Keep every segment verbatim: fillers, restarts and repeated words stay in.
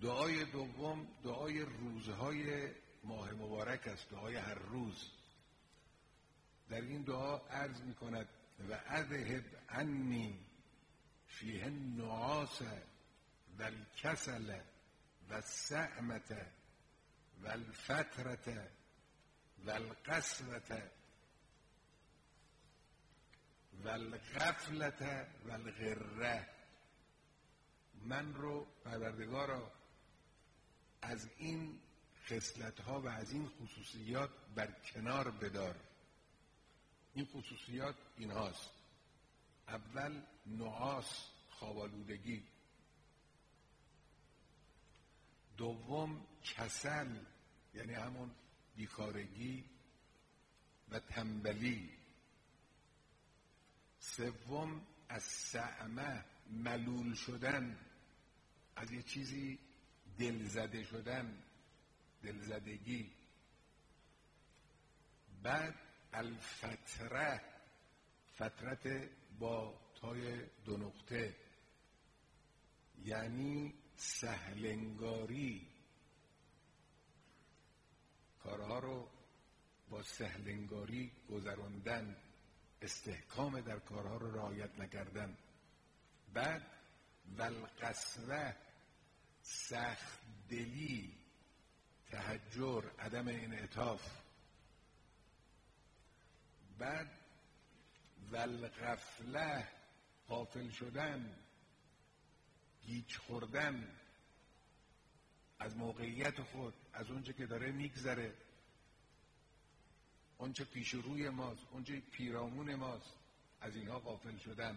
دعای دوم دعای روزهای ماه مبارک است، دعای هر روز. در این دعا عرض می کند و اذهب عنی فیه النعاس و الکسل و السعمة و الفترة و القسوة و الغفلة و الغره. من رو پروردگارا از این خصلت‌ها و از این خصوصیات بر کنار بدار. این خصوصیات این هاست: اول نعاس، خوابالودگی. دوم کسل، یعنی همون بیکارگی و تنبلی. سوم السعمه، ملول شدن، از یه چیزی دلزده شدن، دلزدگی. بعد الفتره، فترت با تای دو نقطه، یعنی سهلنگاری، کارها رو با سهلنگاری گذراندن، استحکام در کارها رو رعایت نکردن. بعد والقسوه، سخت دلی، تهجر، عدم انعطاف. بعد والغفله، غافل شدن، گیج خوردن از موقعیت خود، از اونچه که داره میگذره، اونچه پیش روی ماست، اونچه پیرامون ماست، از اینها غافل شدن.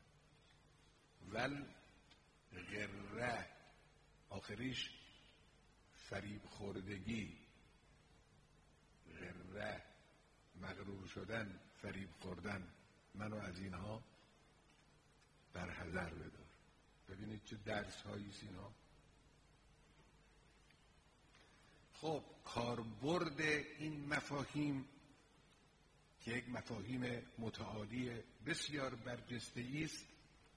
والغره، آخریش فریب خوردگی، غره، مغرور شدن، فریب خوردن. منو از اینها در حذر بدار. ببینید چه درس هایی اینا. خب کاربرد این مفاهیم که یک مفاهیم متعالی بسیار برجسته‌ای است،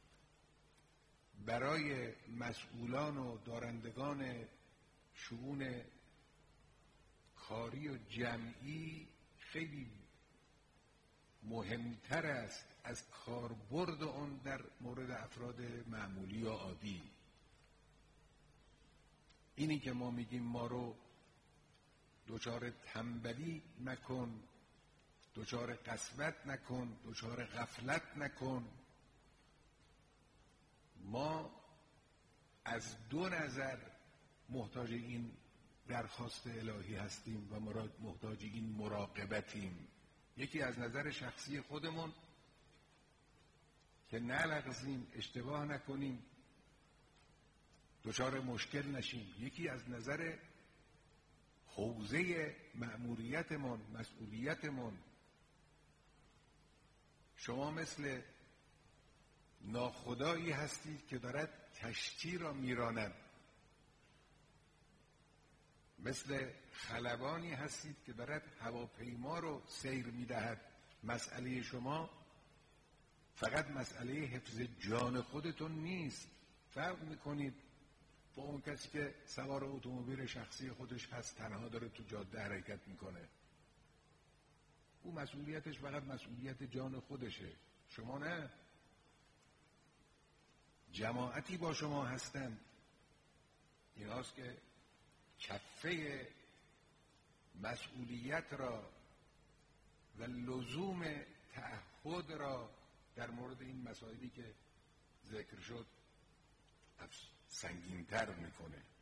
برای مسئولان و دارندگان شؤون کاری و جمعی خیلی مهمتر است از کاربرد اون در مورد افراد معمولی و عادی. اینی که ما میگیم ما رو دچار تنبلی نکن، دچار قسوت نکن، دچار غفلت نکن. ما از دو نظر محتاج این درخواست الهی هستیم و محتاج این مراقبتیم. یکی از نظر شخصی خودمون که نلغزیم، اشتباه نکنیم، دچار مشکل نشیم. یکی از نظر حوزه مأموریتمون، مسئولیتمون. شما مثل ناخدایی هستید که دارد کشتی را میراند، مثل خلبانی هستید که دارد هواپیما رو سیر میدهد. مسئله شما فقط مسئله حفظ جان خودتون نیست. فرق میکنید با اون کسی که سوار اتومبیل شخصی خودش هست، تنها داره تو جاده حرکت میکنه. او مسئولیتش فقط مسئولیت جان خودشه، شما نه. جماعتی با شما هستند، این هاست که کفه مسئولیت را و لزوم تعهد را در مورد این مسائلی که ذکر شد سنگین‌تر میکنه.